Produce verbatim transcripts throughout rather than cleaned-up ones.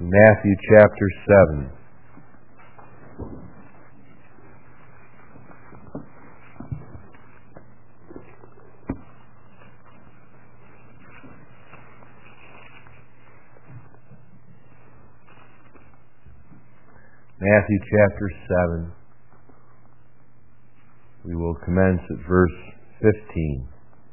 Matthew chapter seven. Matthew chapter seven. We will commence at verse fifteen.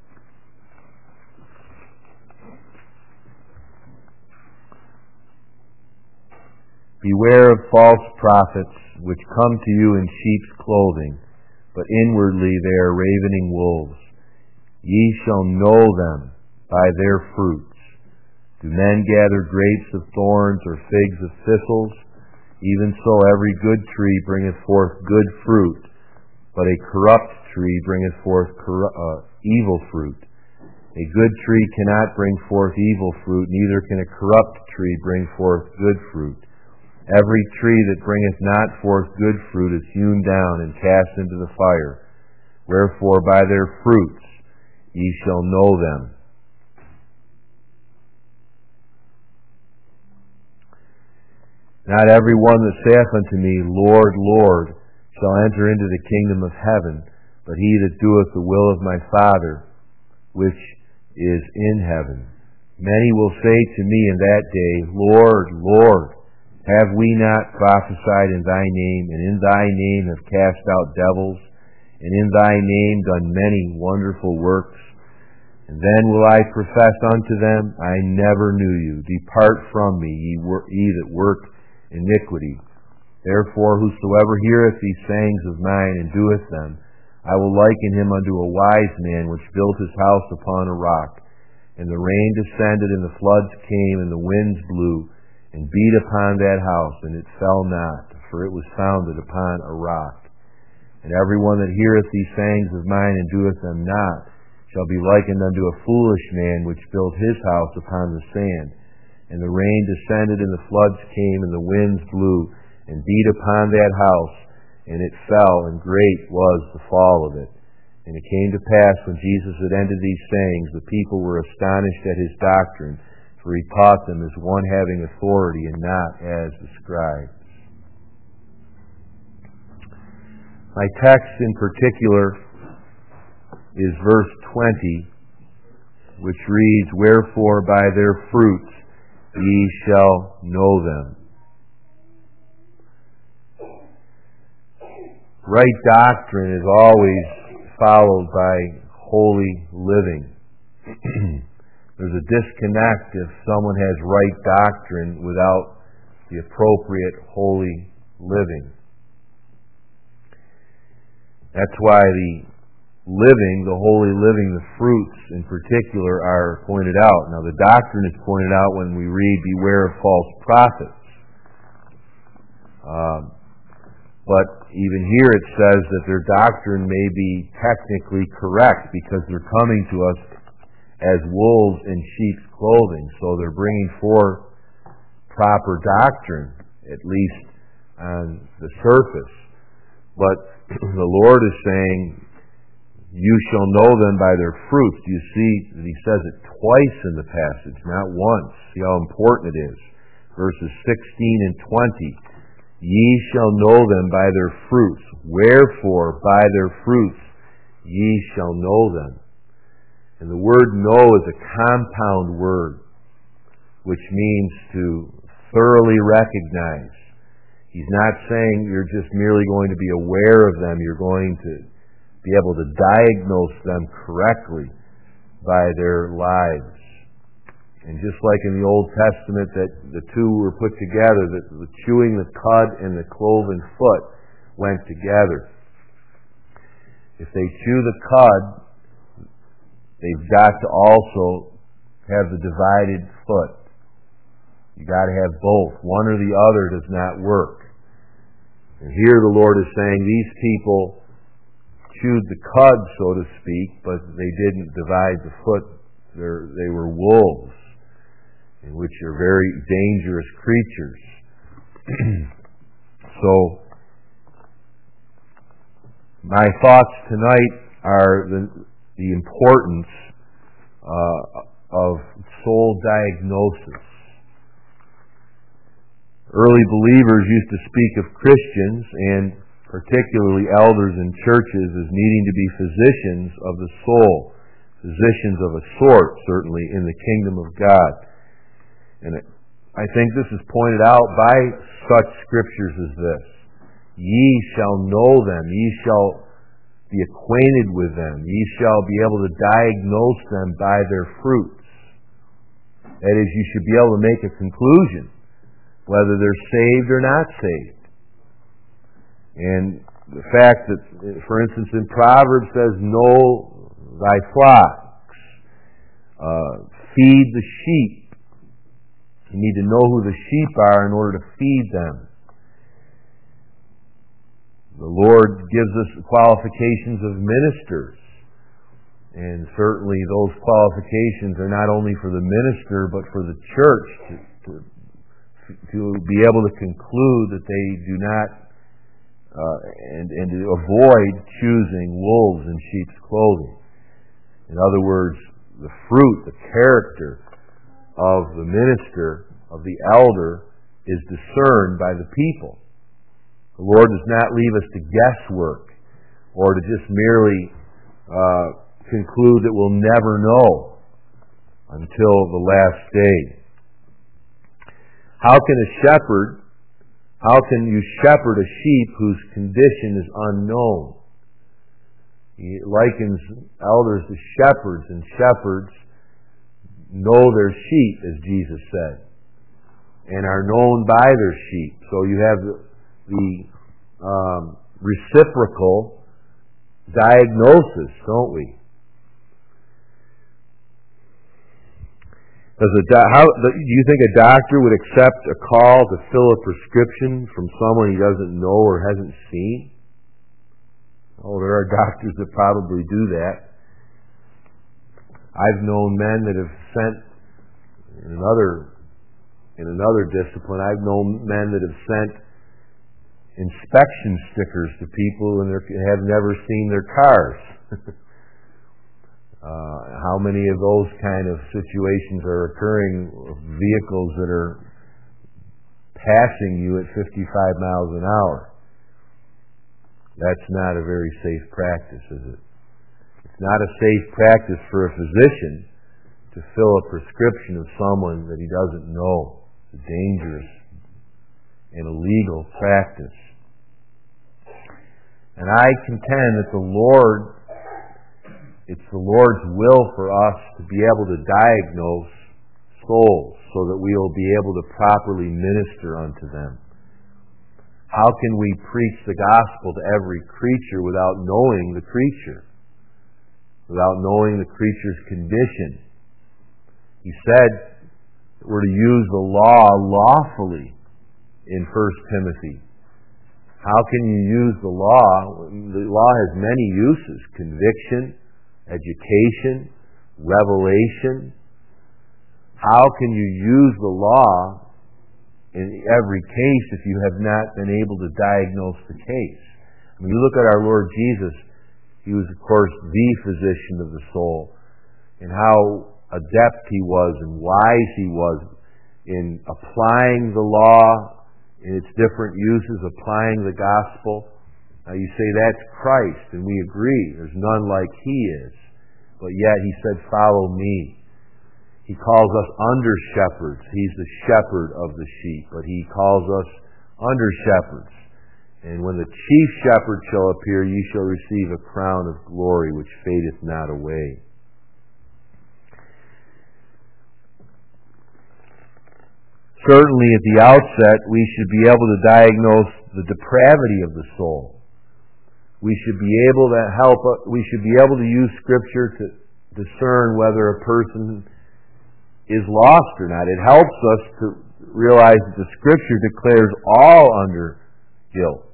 Beware of false prophets, which come to you in sheep's clothing, but inwardly they are ravening wolves. Ye shall know them by their fruits. Do men gather grapes of thorns or figs of thistles? Even so every good tree bringeth forth good fruit, but a corrupt tree bringeth forth corru- uh, evil fruit. A good tree cannot bring forth evil fruit, neither can a corrupt tree bring forth good fruit. Every tree that bringeth not forth good fruit is hewn down and cast into the fire. Wherefore by their fruits ye shall know them. Not every one that saith unto me, Lord, Lord, shall enter into the kingdom of heaven, but he that doeth the will of my Father, which is in heaven. Many will say to me in that day, Lord, Lord, have we not prophesied in thy name, and in thy name have cast out devils, and in thy name done many wonderful works? And then will I profess unto them, I never knew you. Depart from me, ye, wor- ye that work iniquity. Therefore whosoever heareth these sayings of mine and doeth them, I will liken him unto a wise man which built his house upon a rock. And the rain descended, and the floods came, and the winds blew, and beat upon that house, and it fell not, for it was founded upon a rock. And every one that heareth these sayings of mine and doeth them not shall be likened unto a foolish man which built his house upon the sand. And the rain descended, and the floods came, and the winds blew, and beat upon that house, and it fell, and great was the fall of it. And it came to pass, when Jesus had ended these sayings, the people were astonished at his doctrine, for he taught them as one having authority, and not as the scribes. My text in particular is verse twenty, which reads, Wherefore by their fruits ye shall know them. Right doctrine is always followed by holy living. There's a disconnect if someone has right doctrine without the appropriate holy living. That's why the living, the holy living, the fruits in particular are pointed out. Now the doctrine is pointed out when we read, Beware of false prophets. Um, but even here it says that their doctrine may be technically correct because they're coming to us as wolves in sheep's clothing. So they're bringing forth proper doctrine, at least on the surface. But the Lord is saying, you shall know them by their fruits. You see that he says it twice in the passage, not once. See how important it is. Verses sixteen and twenty. Ye shall know them by their fruits. Wherefore by their fruits ye shall know them. And the word know is a compound word, which means to thoroughly recognize. He's not saying you're just merely going to be aware of them. You're going to be able to diagnose them correctly by their lives. And just like in the Old Testament that the two were put together, that the chewing the cud and the cloven foot went together. If they chew the cud, they've got to also have the divided foot. You've got to have both. One or the other does not work. And here the Lord is saying these people chewed the cud, so to speak, but they didn't divide the foot. They're, they were wolves, in which are very dangerous creatures. So, my thoughts tonight are the, the importance uh, of soul diagnosis. Early believers used to speak of Christians, and particularly elders in churches, as needing to be physicians of the soul, physicians of a sort, certainly, in the kingdom of God. And I think this is pointed out by such scriptures as this. Ye shall know them, ye shall be acquainted with them, ye shall be able to diagnose them by their fruits. That is, you should be able to make a conclusion whether they're saved or not saved. And the fact that, for instance, in Proverbs says, know thy flocks, uh, feed the sheep. You need to know who the sheep are in order to feed them. The Lord gives us the qualifications of ministers. And certainly those qualifications are not only for the minister, but for the church to, to, to be able to conclude that they do not, uh, and, and to avoid choosing wolves in sheep's clothing. In other words, the fruit, the character of the minister, of the elder, is discerned by the people. The Lord does not leave us to guesswork or to just merely uh, conclude that we'll never know until the last day. How can a shepherd, how can you shepherd a sheep whose condition is unknown? He likens elders to shepherds, and shepherds know their sheep, as Jesus said, and are known by their sheep. So you have the, the um, reciprocal diagnosis, don't we? Does a do- how, do you think a doctor would accept a call to fill a prescription from someone he doesn't know or hasn't seen? Oh, there are doctors that probably do that. I've known men that have sent in another in another discipline. I've known men that have sent inspection stickers to people and have never seen their cars. uh, how many of those kind of situations are occurring with vehicles that are passing you at fifty-five miles an hour? That's not a very safe practice, is it? It's not a safe practice for a physician to fill a prescription of someone that he doesn't know. It's a dangerous and illegal practice. And I contend that the Lord, it's the Lord's will for us to be able to diagnose souls so that we will be able to properly minister unto them. How can we preach the gospel to every creature without knowing the creature? Without knowing the creature's condition? He said that we're to use the law lawfully in First Timothy. How can you use the law? The law has many uses: conviction, education, revelation. How can you use the law in every case if you have not been able to diagnose the case? When you look at our Lord Jesus, He was, of course, the physician of the soul, and how adept He was and wise He was in applying the law in its different uses, applying the gospel. Now you say that's Christ, and we agree. There's none like He is. But yet He said, follow me. He calls us under shepherds. He's the shepherd of the sheep, but He calls us under shepherds. And when the chief shepherd shall appear, ye shall receive a crown of glory which fadeth not away. Certainly at the outset, we should be able to diagnose the depravity of the soul. We should be able to help, we should be able to use Scripture to discern whether a person is lost or not. It helps us to realize that the Scripture declares all under guilt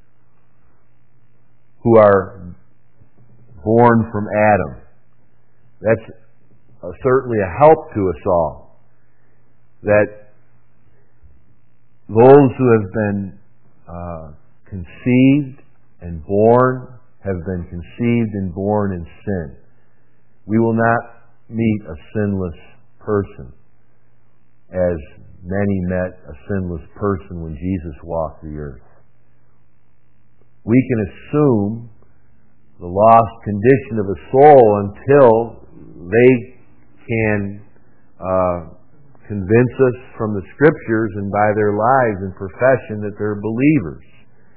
who are born from Adam. That's uh, certainly a help to us all. That those who have been uh, conceived and born have been conceived and born in sin. We will not meet a sinless person as many met a sinless person when Jesus walked the earth. We can assume the lost condition of a soul until they can uh, convince us from the Scriptures and by their lives and profession that they're believers.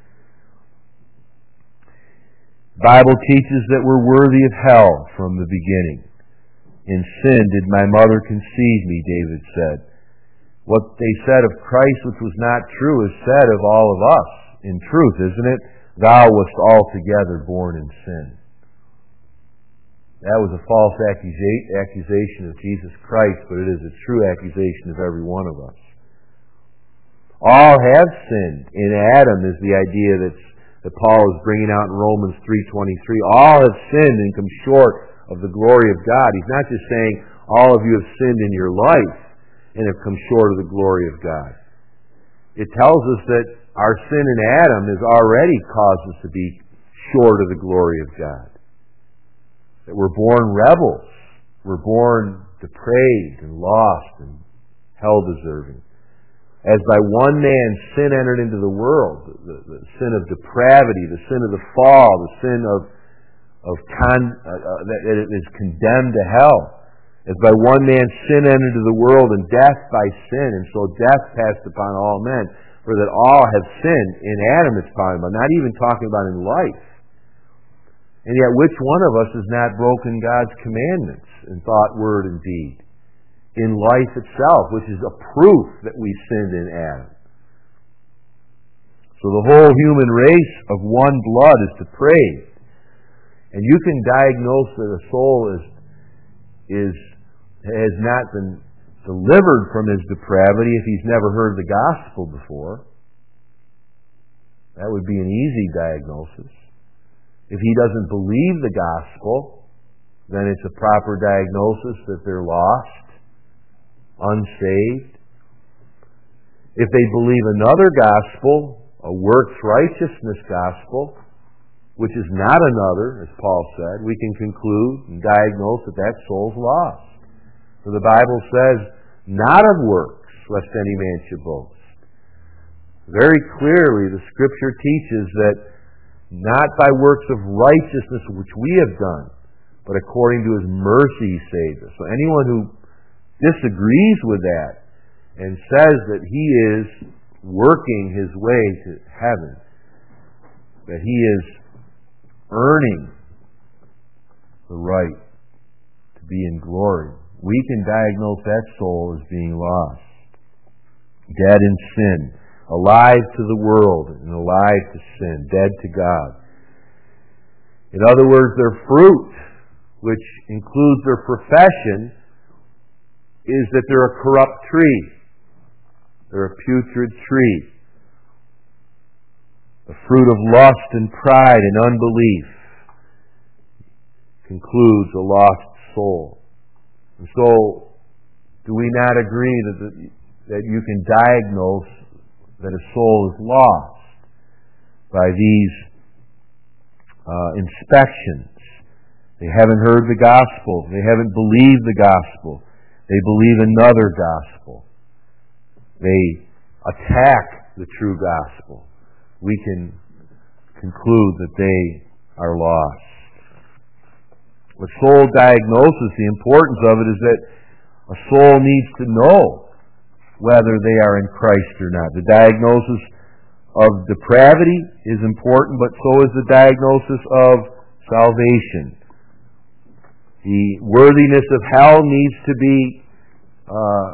The Bible teaches that we're worthy of hell from the beginning. In sin did my mother conceive me, David said. What they said of Christ, which was not true, is said of all of us in truth, isn't it? Thou wast altogether born in sin. That was a false accusation of Jesus Christ, but it is a true accusation of every one of us. All have sinned. In Adam is the idea that's, that Paul is bringing out in Romans three twenty-three. All have sinned and come short of the glory of God. He's not just saying all of you have sinned in your life and have come short of the glory of God. It tells us that our sin in Adam has already caused us to be short of the glory of God. That we're born rebels. We're born depraved and lost and hell-deserving. As by one man sin entered into the world, the, the, the sin of depravity, the sin of the fall, the sin of, of con, uh, uh, that is condemned to hell. As by one man sin entered into the world, and death by sin, and so death passed upon all men. For that all have sinned. In Adam it's talking about, not even talking about in life. And yet which one of us has not broken God's commandments in thought, word, and deed? In life itself, which is a proof that we sinned in Adam. So the whole human race of one blood is depraved. And you can diagnose that a soul is, is has not been delivered from his depravity if he's never heard the gospel before. That would be an easy diagnosis. If he doesn't believe the gospel, then it's a proper diagnosis that they're lost, unsaved. If they believe another gospel, a works righteousness gospel, which is not another, as Paul said, we can conclude and diagnose that that soul's lost. For the Bible says, not of works, lest any man should boast. Very clearly, the Scripture teaches that not by works of righteousness which we have done, but according to His mercy He saved us. So anyone who disagrees with that and says that he is working his way to heaven, that he is earning the right to be in glory, we can diagnose that soul as being lost, dead in sin, alive to the world and alive to sin, dead to God. In other words, their fruit, which includes their profession, is that they're a corrupt tree. They're a putrid tree. The fruit of lust and pride and unbelief concludes a lost soul. And so, do we not agree that the, that you can diagnose that a soul is lost by these uh, inspections? They haven't heard the gospel. They haven't believed the gospel. They believe another gospel. They attack the true gospel. We can conclude that they are lost. With soul diagnosis, the importance of it is that a soul needs to know whether they are in Christ or not. The diagnosis of depravity is important, but so is the diagnosis of salvation. The worthiness of hell needs to be uh,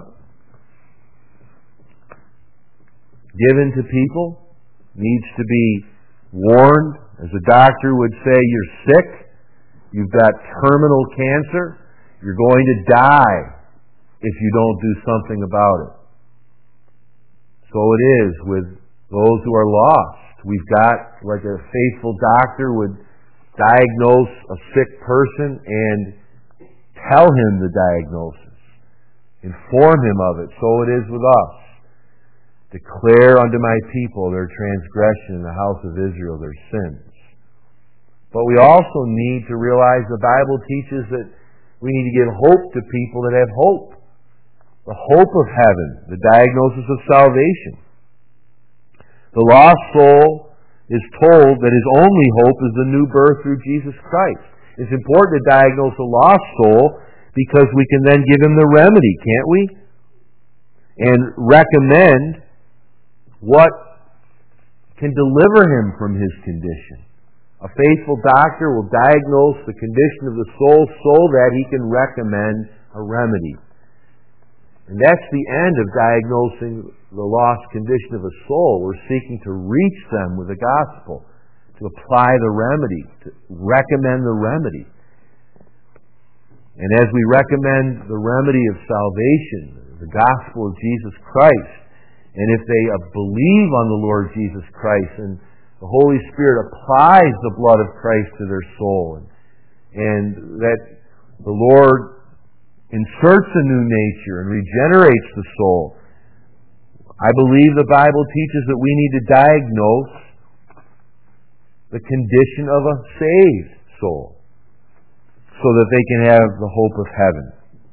given to people, needs to be warned. As a doctor would say, you're sick, you've got terminal cancer, you're going to die if you don't do something about it. So it is with those who are lost. We've got, like a faithful doctor would diagnose a sick person and tell him the diagnosis, inform him of it. So it is with us. Declare unto my people their transgression in the house of Israel, their sins. But we also need to realize the Bible teaches that we need to give hope to people that have hope. the hope of heaven, the diagnosis of salvation. The lost soul is told that his only hope is the new birth through Jesus Christ. It's important to diagnose a lost soul because we can then give him the remedy, can't we? And recommend what can deliver him from his condition. A faithful doctor will diagnose the condition of the soul so that he can recommend a remedy. And that's the end of diagnosing the lost condition of a soul. We're seeking to reach them with the gospel, to apply the remedy, to recommend the remedy. And as we recommend the remedy of salvation, the gospel of Jesus Christ, and if they believe on the Lord Jesus Christ, and the Holy Spirit applies the blood of Christ to their soul, and, and that the Lord inserts a new nature and regenerates the soul, I believe the Bible teaches that we need to diagnose the condition of a saved soul so that they can have the hope of heaven.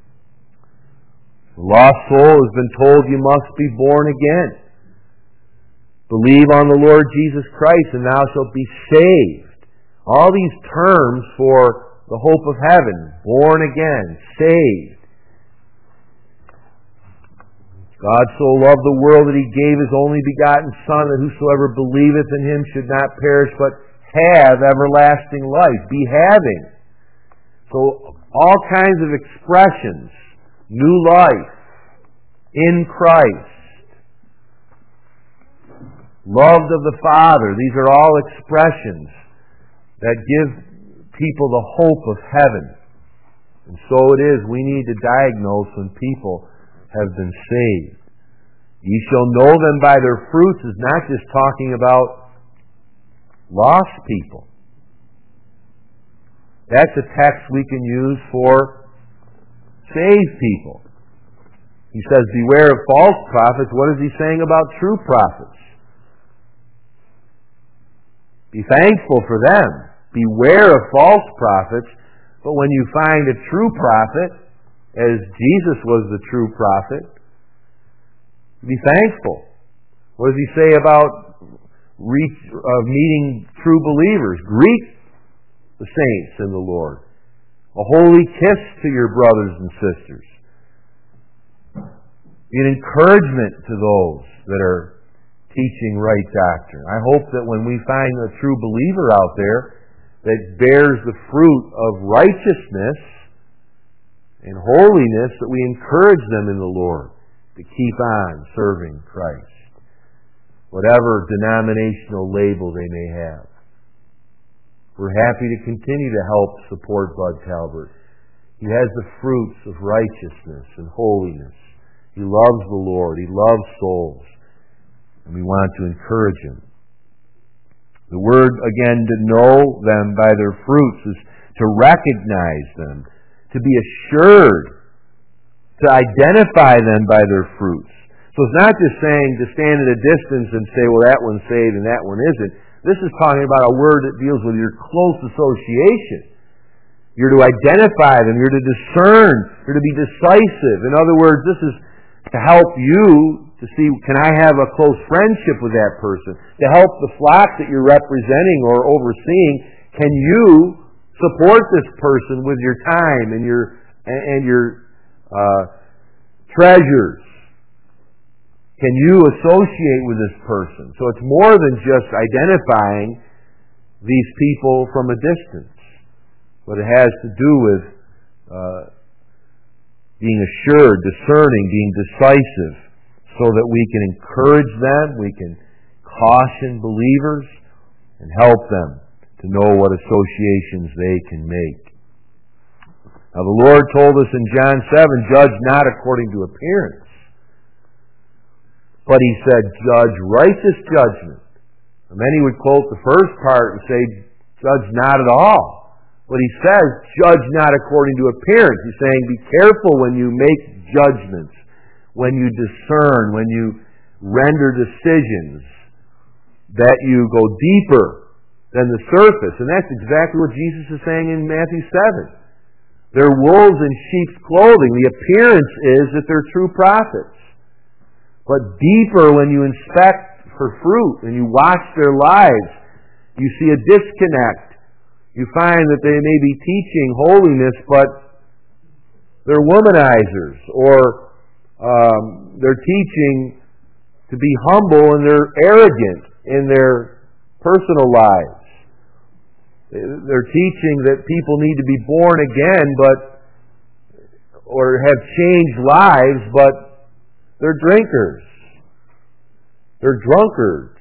The lost soul has been told you must be born again. Believe on the Lord Jesus Christ and thou shalt be saved. All these terms for the hope of heaven, born again, saved. God so loved the world that He gave His only begotten Son, that whosoever believeth in Him should not perish, but have everlasting life. Be having. So all kinds of expressions. New life. In Christ. Loved of the Father. These are all expressions that give people the hope of heaven. And so it is. We need to diagnose when people have been saved. Ye shall know them by their fruits is not just talking about lost people. That's a text we can use for saved people. He says, beware of false prophets. What is he saying about true prophets? Be thankful for them. Beware of false prophets. But when you find a true prophet, as Jesus was the true prophet, be thankful. What does he say about reach, uh, meeting true believers? Greet the saints in the Lord. A holy kiss to your brothers and sisters. Be an encouragement to those that are teaching right doctrine. I hope that when we find a true believer out there that bears the fruit of righteousness and holiness, that we encourage them in the Lord to keep on serving Christ, whatever denominational label they may have. We're happy to continue to help support Bud Talbert. He has the fruits of righteousness and holiness. He loves the Lord. He loves souls. And we want to encourage him. The word, again, to know them by their fruits is to recognize them, to be assured, to identify them by their fruits. So it's not just saying to stand at a distance and say, well, that one's saved and that one isn't. This is talking about a word that deals with your close association. You're to identify them. You're to discern. You're to be decisive. In other words, this is to help you to see, can I have a close friendship with that person? To help the flock that you're representing or overseeing, can you support this person with your time and your and your uh, treasures? Can you associate with this person? So it's more than just identifying these people from a distance, but it has to do with uh, being assured, discerning, being decisive, so that we can encourage them, we can caution believers, and help them to know what associations they can make. Now the Lord told us in John seven, judge not according to appearance, but He said, judge righteous judgment. And many would quote the first part and say, judge not at all. But He says, judge not according to appearance. He's saying, be careful when you make judgments, when you discern, when you render decisions, that you go deeper than the surface. And that's exactly what Jesus is saying in Matthew seven. They're wolves in sheep's clothing. The appearance is that they're true prophets. But deeper, when you inspect for fruit and you watch their lives, you see a disconnect. You find that they may be teaching holiness, but they're womanizers, or um, they're teaching to be humble and they're arrogant in their personal lives. They're teaching that people need to be born again, but or have changed lives, but they're drinkers. They're drunkards.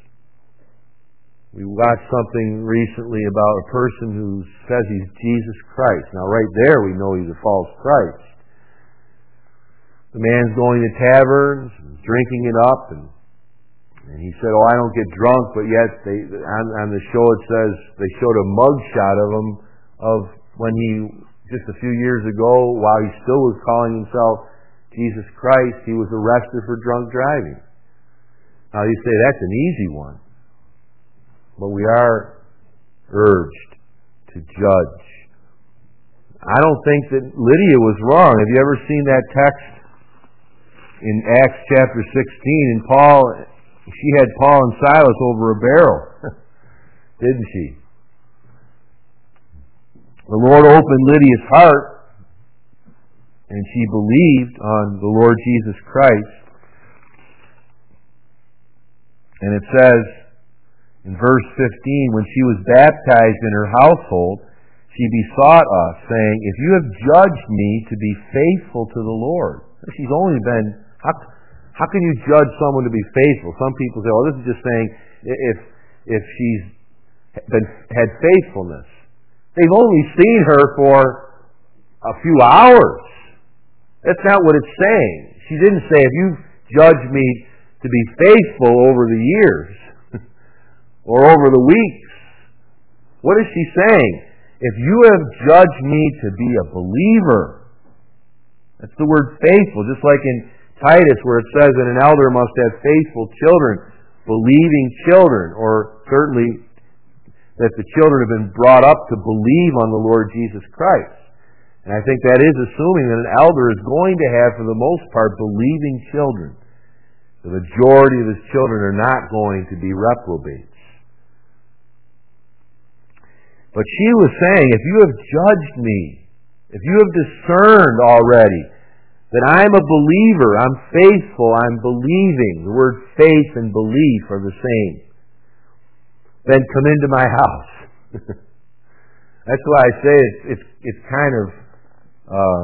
We watched something recently about a person who says he's Jesus Christ. Now right there we know he's a false Christ. The man's going to taverns, drinking it up, and And he said, oh, I don't get drunk, but yet they, on, on the show it says they showed a mug shot of him of when he, just a few years ago, while he still was calling himself Jesus Christ, he was arrested for drunk driving. Now you say that's an easy one. But we are urged to judge. I don't think that Lydia was wrong. Have you ever seen that text in Acts chapter sixteen? And Paul... She had Paul and Silas over a barrel, didn't she? The Lord opened Lydia's heart, and she believed on the Lord Jesus Christ. And it says in verse fifteen, when she was baptized in her household, she besought us, saying, if you have judged me to be faithful to the Lord. She's only been... How, How can you judge someone to be faithful? Some people say, "Oh, this is just saying if if she's been had faithfulness." They've only seen her for a few hours. That's not what it's saying. She didn't say, "If you've judged me to be faithful over the years or over the weeks." What is she saying? If you have judged me to be a believer. That's the word faithful, just like in Titus, where it says that an elder must have faithful children, believing children, or certainly that the children have been brought up to believe on the Lord Jesus Christ. And I think that is assuming that an elder is going to have, for the most part, believing children. The majority of his children are not going to be reprobates. But she was saying, if you have judged me, if you have discerned already that I'm a believer, I'm faithful, I'm believing. The word faith and belief are the same. Then come into my house. That's why I say it's it's, it's kind of um,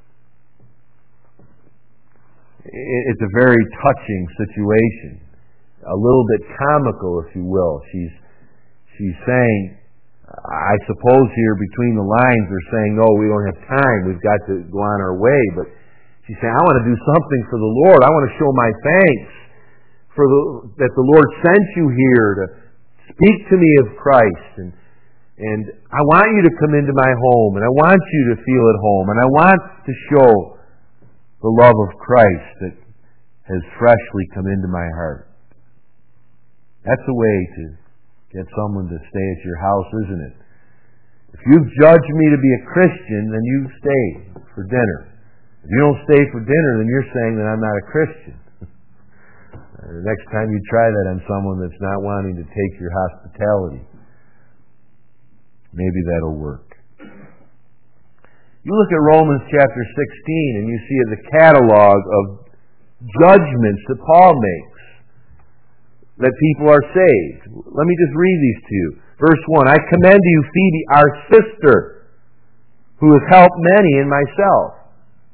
it, it's a very touching situation, a little bit comical, if you will. She's she's saying, I suppose here between the lines they're saying, no, we don't have time. We've got to go on our way, but she's saying, I want to do something for the Lord. I want to show my thanks for the, that the Lord sent you here to speak to me of Christ. And, and I want you to come into my home, and I want you to feel at home, and I want to show the love of Christ that has freshly come into my heart. That's a way to get someone to stay at your house, isn't it? If you've judged me to be a Christian, then you stay for dinner. If you don't stay for dinner, then you're saying that I'm not a Christian. The next time you try that on someone that's not wanting to take your hospitality, maybe that'll work. You look at Romans chapter sixteen and you see the catalog of judgments that Paul makes, that people are saved. Let me just read these to you. Verse one, I commend to you Phoebe, our sister, who has helped many and myself.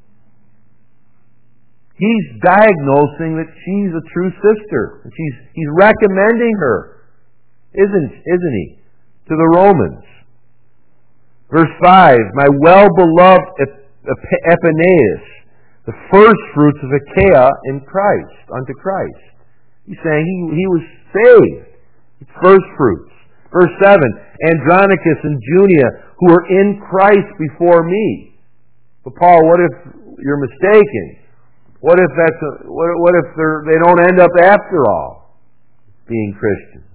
He's diagnosing that she's a true sister. She's, he's recommending her, isn't, isn't he, to the Romans. Verse five, my well-beloved Epaeneus, the first fruits of Achaia in Christ, unto Christ. He's saying he, he was saved. It's first fruits. Verse seven, Andronicus and Junia, who are in Christ before me. But Paul, what if you're mistaken? What if that's a, what, what if they don't end up after all being Christians?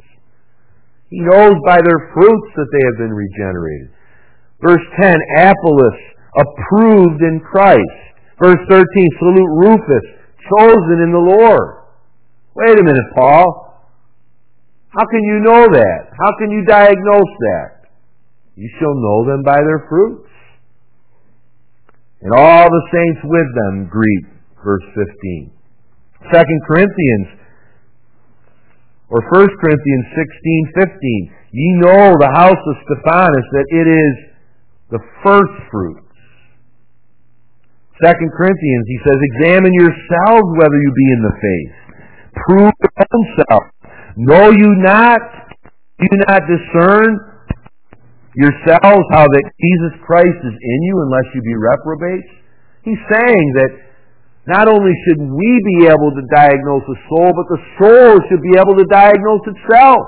He knows by their fruits that they have been regenerated. Verse ten, Apollos, approved in Christ. Verse thirteen, salute Rufus, chosen in the Lord. Wait a minute, Paul. How can you know that? How can you diagnose that? You shall know them by their fruits. And all the saints with them greet. Verse fifteen. Second Corinthians, or First Corinthians sixteen fifteen. Ye know the house of Stephanas, that it is the first fruits. Second Corinthians, he says, examine yourselves whether you be in the faith. Prove your own self. Know you not, do you not discern yourselves how that Jesus Christ is in you unless you be reprobates? He's saying that not only should we be able to diagnose the soul, but the soul should be able to diagnose itself.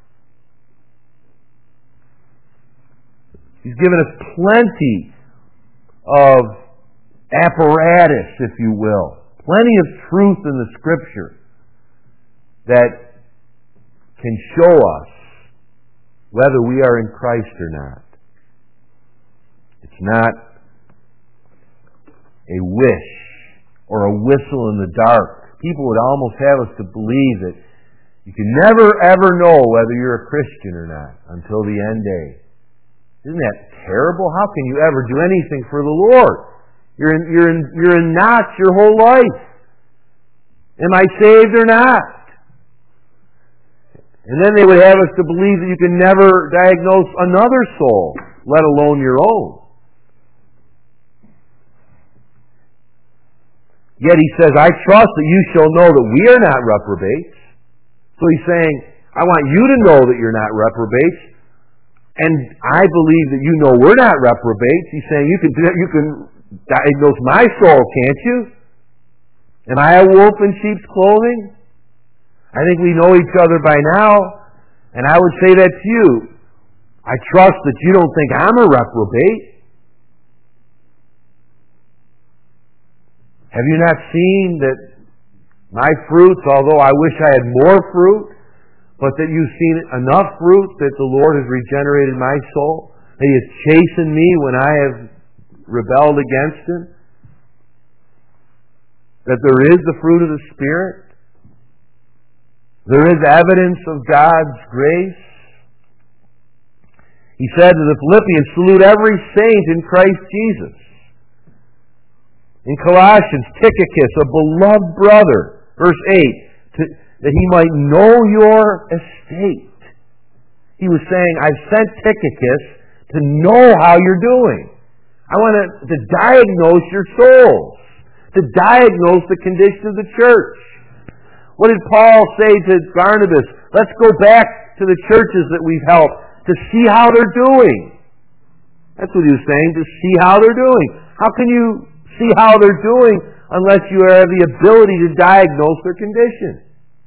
He's given us plenty of apparatus, if you will. Plenty of truth in the Scripture that can show us whether we are in Christ or not. It's not a wish or a whistle in the dark. People would almost have us to believe that you can never ever know whether you're a Christian or not until the end day. Isn't that terrible? How can you ever do anything for the Lord? You're in, you're in, you're in knots your whole life. Am I saved or not? And then they would have us to believe that you can never diagnose another soul, let alone your own. Yet he says, I trust that you shall know that we are not reprobates. So he's saying, I want you to know that you're not reprobates. And I believe that you know we're not reprobates. He's saying, you can, you can diagnose my soul, can't you? Am I a wolf in sheep's clothing? I think we know each other by now. And I would say that to you. I trust that you don't think I'm a reprobate. Have you not seen that my fruits, although I wish I had more fruit, but that you've seen enough fruit that the Lord has regenerated my soul, that He has chastened me when I have rebelled against Him, that there is the fruit of the Spirit, there is evidence of God's grace. He said to the Philippians, salute every saint in Christ Jesus. In Colossians, Tychicus, a beloved brother, verse eight, to, that he might know your estate. He was saying, I've sent Tychicus to know how you're doing. I want to, to diagnose your souls, to diagnose the condition of the church. What did Paul say to Barnabas? Let's go back to the churches that we've helped to see how they're doing. That's what he was saying, to see how they're doing. How can you see how they're doing unless you have the ability to diagnose their condition?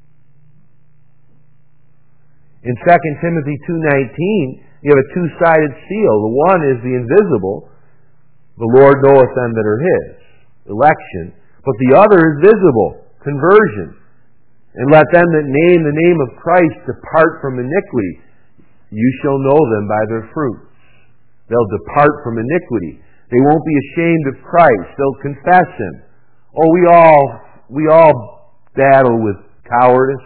In Second Timothy two nineteen, you have a two-sided seal. The one is the invisible. The Lord knoweth them that are His. Election. But the other is visible. Conversion. And let them that name the name of Christ depart from iniquity. You shall know them by their fruits. They'll depart from iniquity. They won't be ashamed of Christ. They'll confess Him. Oh, we all, we all battle with cowardice.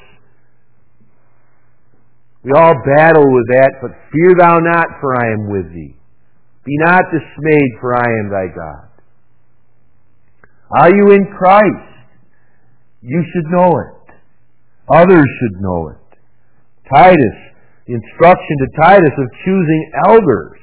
We all battle with that, but fear thou not, for I am with thee. Be not dismayed, for I am thy God. Are you in Christ? You should know it. Others should know it. Titus, the instruction to Titus of choosing elders.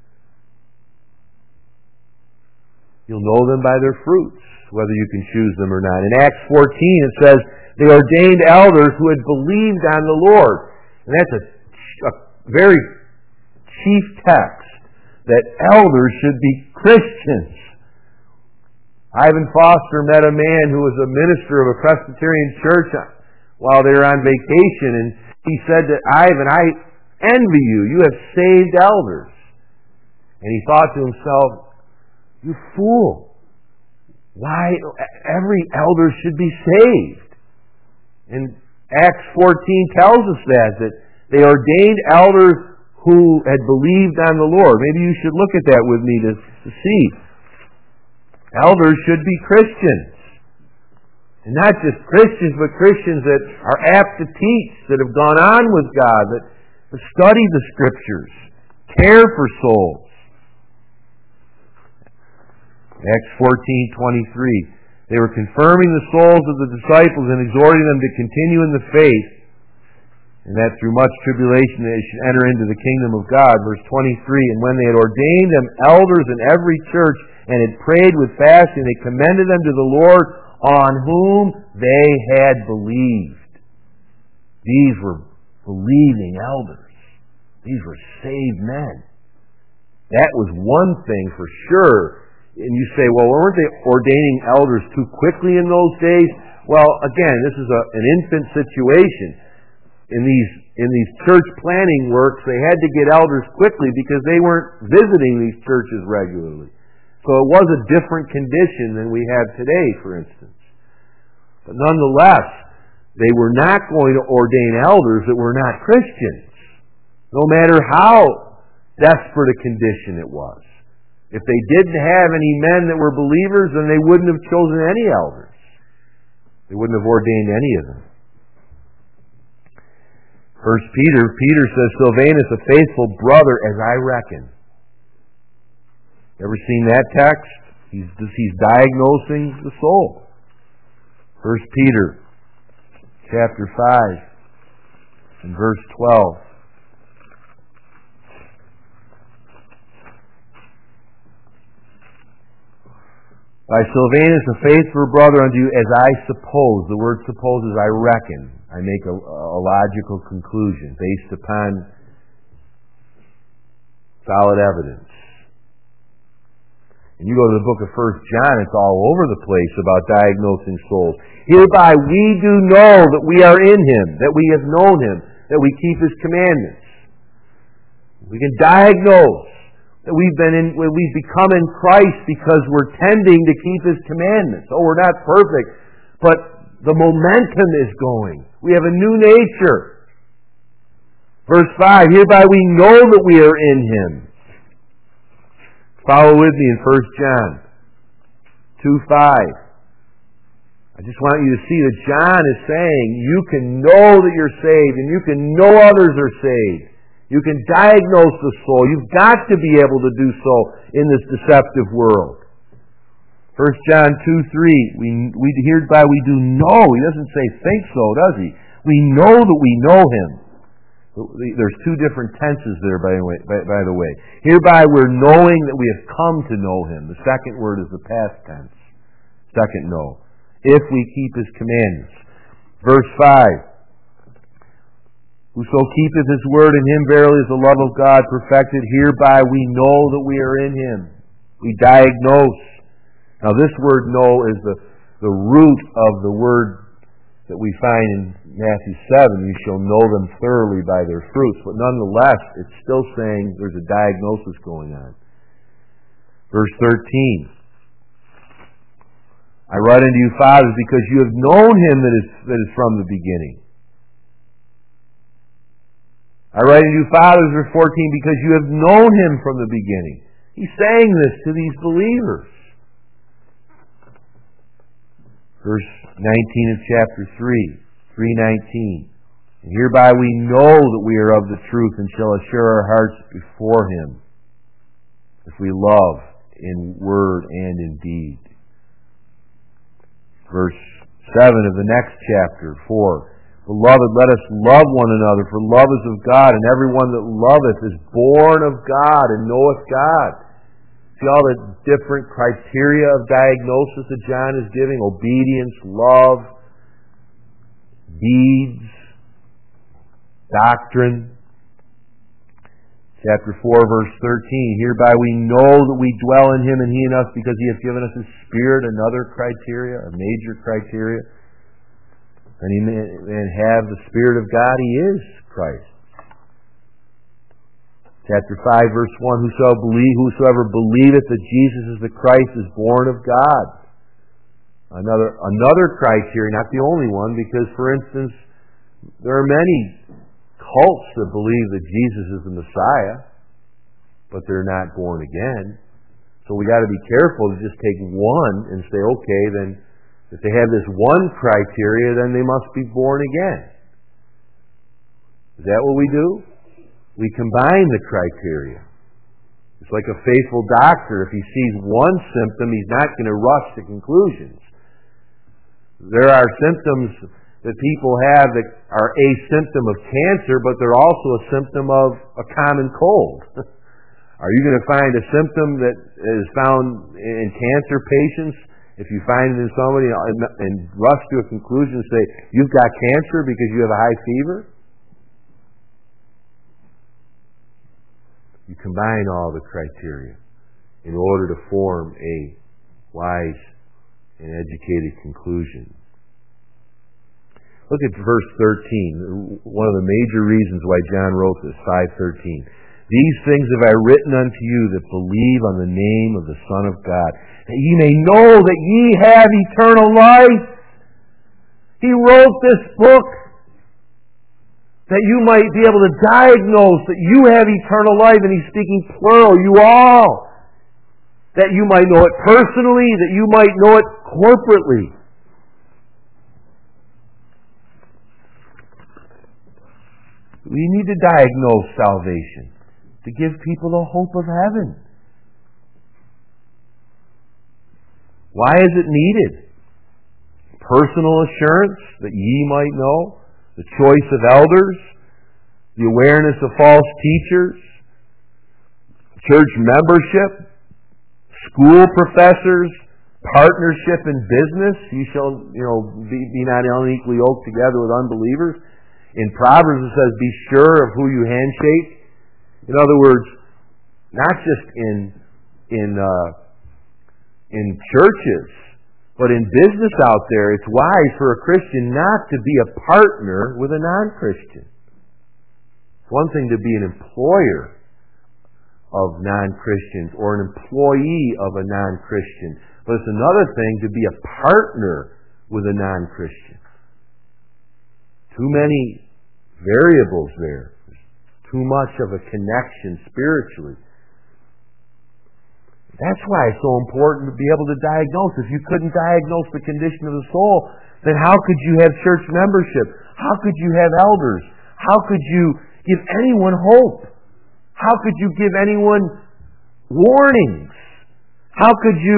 You'll know them by their fruits, whether you can choose them or not. In Acts fourteen it says, they ordained elders who had believed on the Lord. And that's a, a very chief text, that elders should be Christians. Ivan Foster met a man who was a minister of a Presbyterian church while they were on vacation, and he said to Ivan, I envy you. You have saved elders. And he thought to himself, you fool. Why? Every elder should be saved. And Acts fourteen tells us that, that they ordained elders who had believed on the Lord. Maybe you should look at that with me to, to see Elders should be Christians. And not just Christians, but Christians that are apt to teach, that have gone on with God, that study the Scriptures, care for souls. Acts fourteen twenty-three. They were confirming the souls of the disciples and exhorting them to continue in the faith, and that through much tribulation they should enter into the kingdom of God. Verse twenty-three, and when they had ordained them elders in every church and had prayed with fasting, they commended them to the Lord on whom they had believed. These were believing elders. These were saved men. That was one thing for sure. And you say, well, weren't they ordaining elders too quickly in those days? Well, again, this is a, an infant situation. In these in these church planning works, they had to get elders quickly because they weren't visiting these churches regularly. So it was a different condition than we have today, for instance. But nonetheless, they were not going to ordain elders that were not Christians, no matter how desperate a condition it was. If they didn't have any men that were believers, then they wouldn't have chosen any elders. They wouldn't have ordained any of them. First Peter, Peter says, Silvanus, a faithful brother, as I reckon. Ever seen that text? He's, he's diagnosing the soul. First Peter, chapter five, and verse twelve. By Silvanus, a faithful brother unto you, as I suppose. The word suppose is I reckon. I make a, a logical conclusion based upon solid evidence. And you go to the book of First John, it's all over the place about diagnosing souls. Hereby we do know that we are in Him, that we have known Him, that we keep His commandments. We can diagnose that we've been in, we've become in Christ because we're tending to keep His commandments. Oh, we're not perfect, but the momentum is going. We have a new nature. Verse five, hereby we know that we are in Him. Follow with me in First John two five. I just want you to see that John is saying you can know that you're saved and you can know others are saved. You can diagnose the soul. You've got to be able to do so in this deceptive world. First John two three, we, we hereby we do know. He doesn't say think so, does he? We know that we know Him. There's two different tenses there, by the way. By, by the way. Hereby we're knowing that we have come to know Him. The second word is the past tense. Second know. If we keep His commandments. Verse five. Whoso keepeth His word, in him verily is the love of God perfected. Hereby we know that we are in Him. We diagnose. Now this word know is the, the root of the word that we find in Matthew seven. You shall know them thoroughly by their fruits. But nonetheless, it's still saying there's a diagnosis going on. Verse thirteen. I write unto you, fathers, because you have known Him that is, that is from the beginning. I write unto you, fathers, verse fourteen, because you have known Him from the beginning. He's saying this to these believers. Verse nineteen of chapter three, three nineteen. And hereby we know that we are of the truth and shall assure our hearts before Him, if we love in word and in deed. Verse seven of the next chapter, four. Beloved, let us love one another, for love is of God, and everyone that loveth is born of God and knoweth God. See all the different criteria of diagnosis that John is giving? Obedience, love, deeds, doctrine. Chapter four, verse thirteen. Hereby we know that we dwell in Him and He in us, because He hath given us His Spirit, another criteria, a major criteria. And he may have the Spirit of God, He is Christ. Chapter five, verse one, Whosoever, believe, whosoever believeth that Jesus is the Christ is born of God. Another, another criteria, not the only one, because, for instance, there are many cults that believe that Jesus is the Messiah, but they're not born again. So So we got to be careful to just take one and say, okay, then if they have this one criteria, then they must be born again. Is that what we do? We combine the criteria. It's like a faithful doctor. If he sees one symptom, he's not going to rush to conclusions. There are symptoms that people have that are a symptom of cancer, but they're also a symptom of a common cold. Are you going to find a symptom that is found in cancer patients, if you find it in somebody, and rush to a conclusion and say, you've got cancer because you have a high fever? You combine all the criteria in order to form a wise and educated conclusion. Look at verse thirteen, one of the major reasons why John wrote this, five thirteen. These things have I written unto you that believe on the name of the Son of God, that ye may know that ye have eternal life. He wrote this book that you might be able to diagnose that you have eternal life, and he's speaking plural, you all. That you might know it personally, that you might know it corporately. We need to diagnose salvation to give people the hope of heaven. Why is it needed? Personal assurance that ye might know, the choice of elders, the awareness of false teachers, church membership, school professors, partnership in business. You shall, you know, be, be not unequally yoked together with unbelievers. In Proverbs it says, be sure of who you handshake. In other words, not just in in uh, in churches, but in business out there, it's wise for a Christian not to be a partner with a non-Christian. It's one thing to be an employer of non-Christians or an employee of a non-Christian, but it's another thing to be a partner with a non-Christian. Too many variables there. Too much of a connection spiritually. That's why it's so important to be able to diagnose. If you couldn't diagnose the condition of the soul, then how could you have church membership? How could you have elders? How could you give anyone hope? How could you give anyone warnings? How could you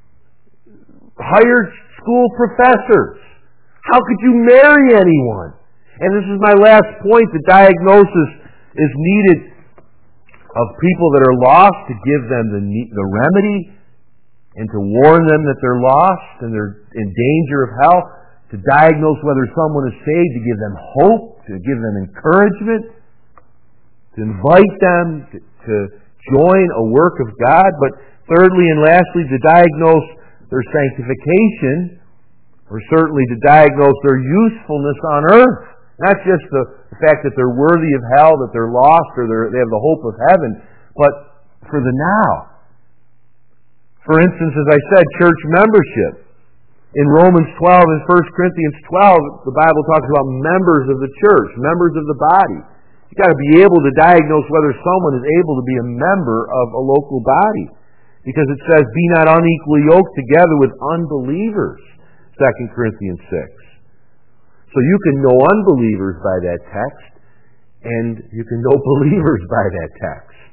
hire school professors? How could you marry anyone? And this is my last point. The diagnosis is needed of people that are lost, to give them the, the remedy and to warn them that they're lost and they're in danger of hell, to diagnose whether someone is saved, to give them hope, to give them encouragement, to invite them to, to join a work of God. But thirdly and lastly, to diagnose their sanctification, or certainly to diagnose their usefulness on earth. Not just the, the fact that they're worthy of hell, that they're lost, or they're, they have the hope of heaven, but for the now. For instance, as I said, church membership. In Romans twelve and First Corinthians twelve, the Bible talks about members of the church, members of the body. You've got to be able to diagnose whether someone is able to be a member of a local body. Because it says, be not unequally yoked together with unbelievers, Second Corinthians six. So you can know unbelievers by that text, and you can know believers by that text.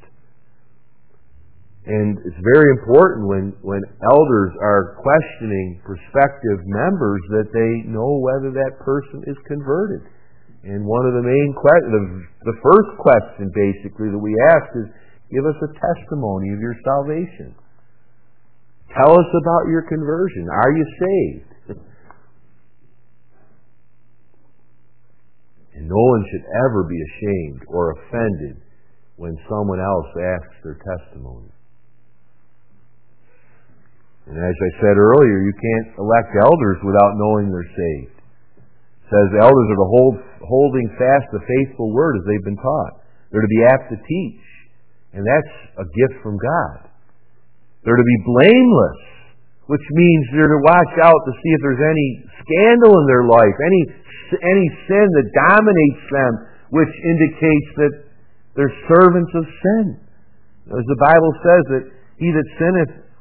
And it's very important when, when elders are questioning prospective members that they know whether that person is converted. And one of the main questions, the, the first question basically that we ask is, give us a testimony of your salvation. Tell us about your conversion. Are you saved? And no one should ever be ashamed or offended when someone else asks their testimony. And as I said earlier, you can't elect elders without knowing they're saved. It says elders are to hold, holding fast the faithful word as they've been taught. They're to be apt to teach. And that's a gift from God. They're to be blameless, which means they're to watch out to see if there's any scandal in their life, any any sin that dominates them, which indicates that they're servants of sin. As the Bible says, that he that sinneth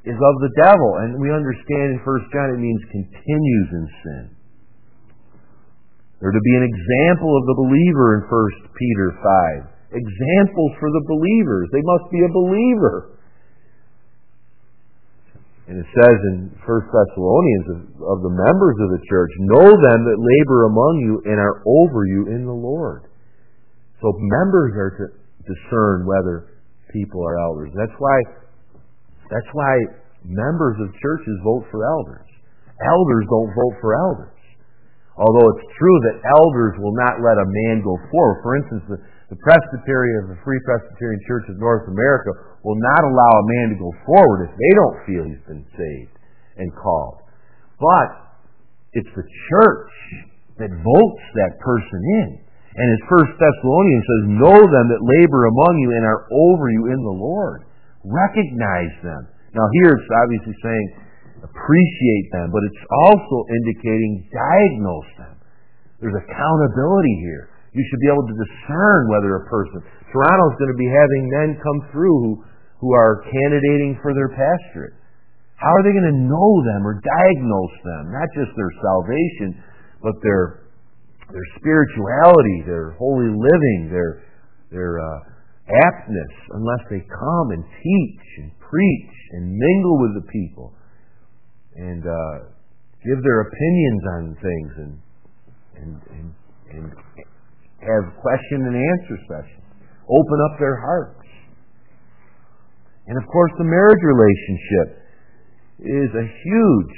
is of the devil. And we understand in First John it means continues in sin. They're to be an example of the believer in First Peter five. Examples for the believers. They must be a believer. And it says in First Thessalonians of, of the members of the church, know them that labor among you and are over you in the Lord. So members are to discern whether people are elders. That's why, that's why members of churches vote for elders. Elders don't vote for elders. Although it's true that elders will not let a man go forward. For instance, the, the Presbyterian of the Free Presbyterian Church of North America will not allow a man to go forward if they don't feel he's been saved and called. But it's the church that votes that person in. And as First Thessalonians says, know them that labor among you and are over you in the Lord. Recognize them. Now here it's obviously saying appreciate them, but it's also indicating diagnose them. There's accountability here. You should be able to discern whether a person... Toronto's going to be having men come through who, who are candidating for their pastorate. How are they going to know them or diagnose them? Not just their salvation, but their their spirituality, their holy living, their their uh, aptness, unless they come and teach and preach and mingle with the people and uh, give their opinions on things and and and, and have question and answer sessions. Open up their hearts. And of course the marriage relationship is a huge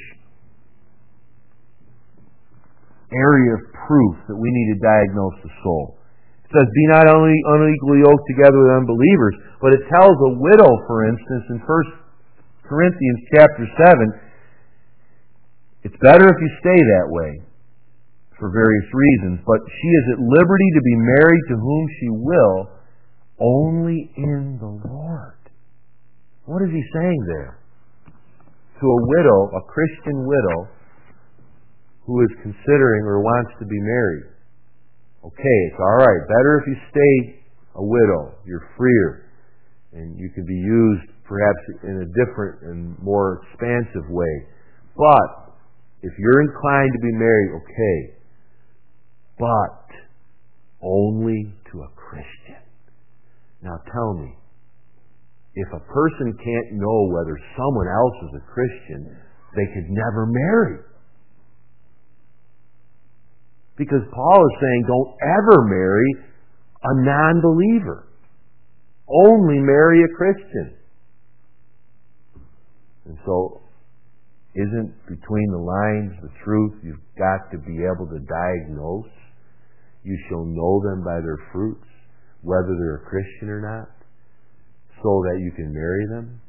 area of proof that we need to diagnose the soul. It says, be not only unequally yoked together with unbelievers, but it tells a widow, for instance, in First Corinthians chapter seven, it's better if you stay that way for various reasons, but she is at liberty to be married to whom she will, only in the Lord. What is he saying there? To a widow, a Christian widow, who is considering or wants to be married. Okay, it's all right. Better if you stay a widow. You're freer. And you can be used perhaps in a different and more expansive way. But if you're inclined to be married, okay. But only to a Christian. Now tell me, if a person can't know whether someone else is a Christian, they could never marry. Because Paul is saying, don't ever marry a non-believer. Only marry a Christian. And so, isn't between the lines the truth? You've got to be able to diagnose. You shall know them by their fruits, whether they're a Christian or not, so that you can marry them.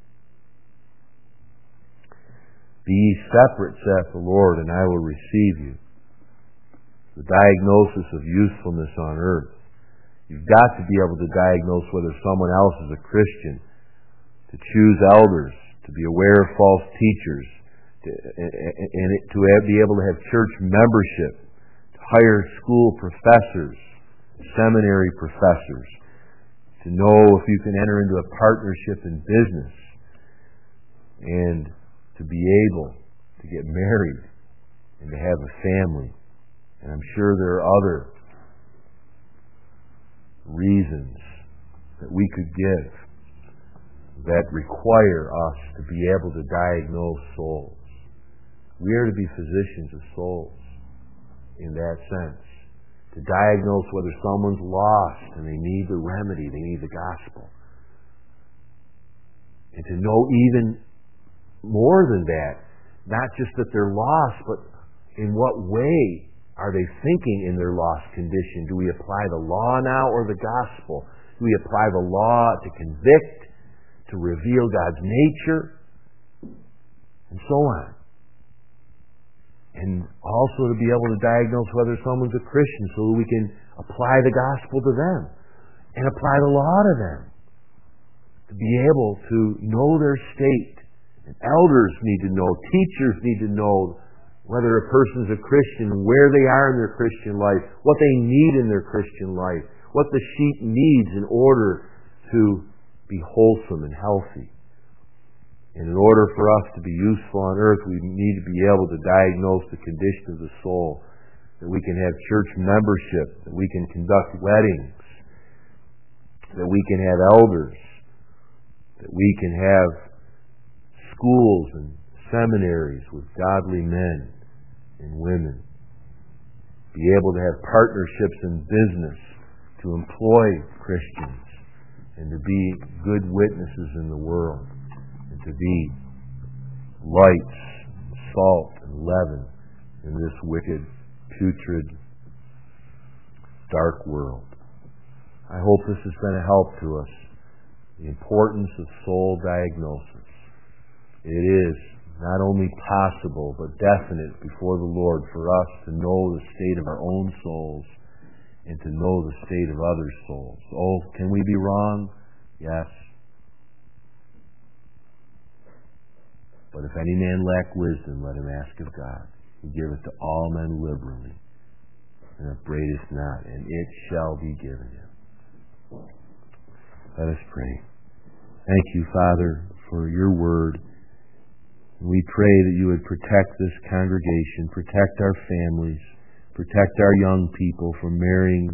Be ye separate, saith the Lord, and I will receive you. The diagnosis of usefulness on earth. You've got to be able to diagnose whether someone else is a Christian, to choose elders, to be aware of false teachers, to, and to be able to have church membership, to hire school professors, seminary professors, to know if you can enter into a partnership in business, and to be able to get married and to have a family. And I'm sure there are other reasons that we could give that require us to be able to diagnose souls. We are to be physicians of souls in that sense. To diagnose whether someone's lost and they need the remedy, they need the gospel. And to know even more than that, not just that they're lost, but in what way are they thinking in their lost condition? Do we apply the law now or the gospel? Do we apply the law to convict, to reveal God's nature, and so on? And also to be able to diagnose whether someone's a Christian so that we can apply the gospel to them and apply the law to them. To be able to know their state. And elders need to know, teachers need to know whether a person's a Christian, where they are in their Christian life, what they need in their Christian life, what the sheep needs in order to be wholesome and healthy. And in order for us to be useful on earth, we need to be able to diagnose the condition of the soul, that we can have church membership, that we can conduct weddings, that we can have elders, that we can have schools and seminaries with godly men and women, be able to have partnerships in business to employ Christians and to be good witnesses in the world, and to be lights, salt, and leaven in this wicked, putrid, dark world. I hope this has been a help to us. The importance of soul diagnosis. It is not only possible but definite before the Lord for us to know the state of our own souls and to know the state of other souls. Oh, can we be wrong? Yes. But if any man lack wisdom, let him ask of God, who giveth to all men liberally, and upbraideth not, and it shall be given him. Let us pray. Thank you, Father, for your word. We pray that you would protect this congregation, protect our families, protect our young people from marrying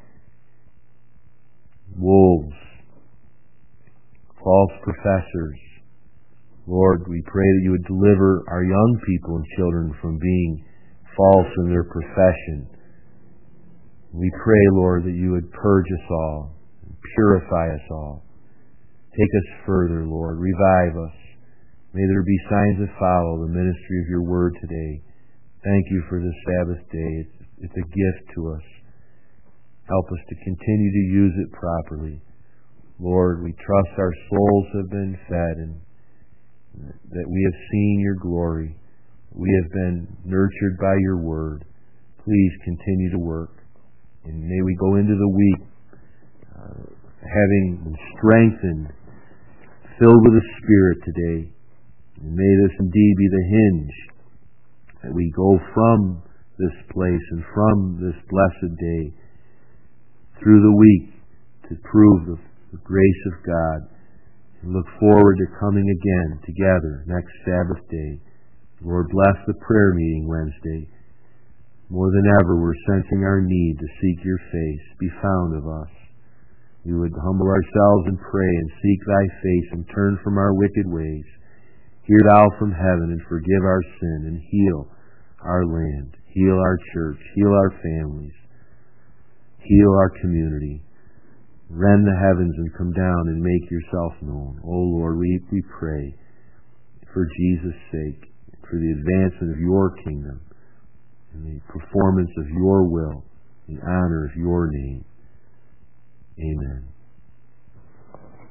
wolves, false professors. Lord, we pray that you would deliver our young people and children from being false in their profession. We pray, Lord, that you would purge us all, and purify us all. Take us further, Lord. Revive us. May there be signs that follow the ministry of your word today. Thank you for this Sabbath day. It's, it's a gift to us. Help us to continue to use it properly. Lord, we trust our souls have been fed and that we have seen your glory. We have been nurtured by your word. Please continue to work. And may we go into the week uh, having been strengthened, filled with the Spirit today. And may this indeed be the hinge that we go from this place and from this blessed day through the week to prove the, the grace of God and look forward to coming again together next Sabbath day. Lord, bless the prayer meeting Wednesday. More than ever, we're sensing our need to seek your face. Be found of us. We would humble ourselves and pray and seek thy face and turn from our wicked ways. Hear thou from heaven and forgive our sin and heal our land, heal our church, heal our families, heal our community. Rend the heavens and come down and make yourself known. O Lord, we, we pray for Jesus' sake, for the advancement of your kingdom, and the performance of your will, the honor of your name. Amen.